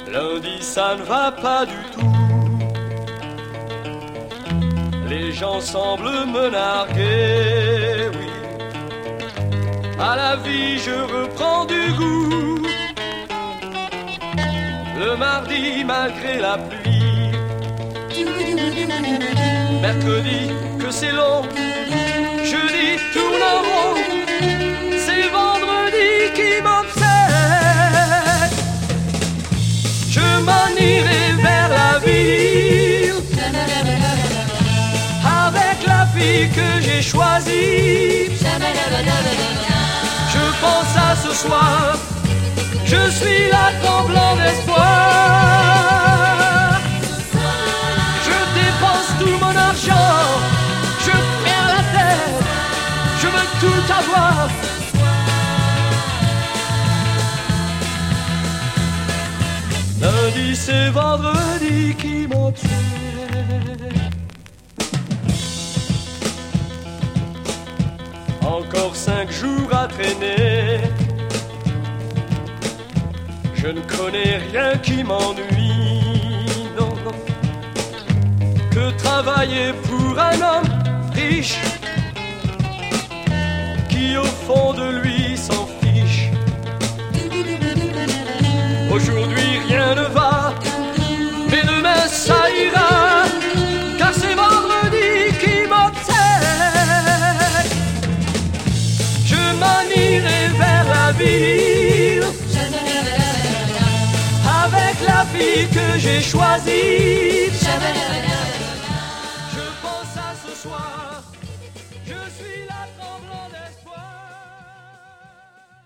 Lundi ça ne va pas du tout. Les gens semblent me narguer, oui. À la vie je reprends du goût. Le mardi malgré la pluie. Mercredi que c'est long. Jeudi tourne en rond. C'est vendredi qui m'obsède. Je m'en irai vers la ville avec la fille que j'ai choisie. Je pense à ce soir. Je suis là tremblant d'espoir. Je dépense tout mon argent. Je perds la tête. Je veux tout avoir. Lundi c'est vendredi qui m'obsède. Encore 5 jours à traîner. Je ne connais rien qui m'ennuie, non, non. Que travailler pour un homme riche qui au fond de lui s'en fiche. Aujourd'hui rien ne va, mais demain ça ira, car c'est vendredi qui m'obsède. Je m'en irai vers la ville avec la fille que j'ai choisie.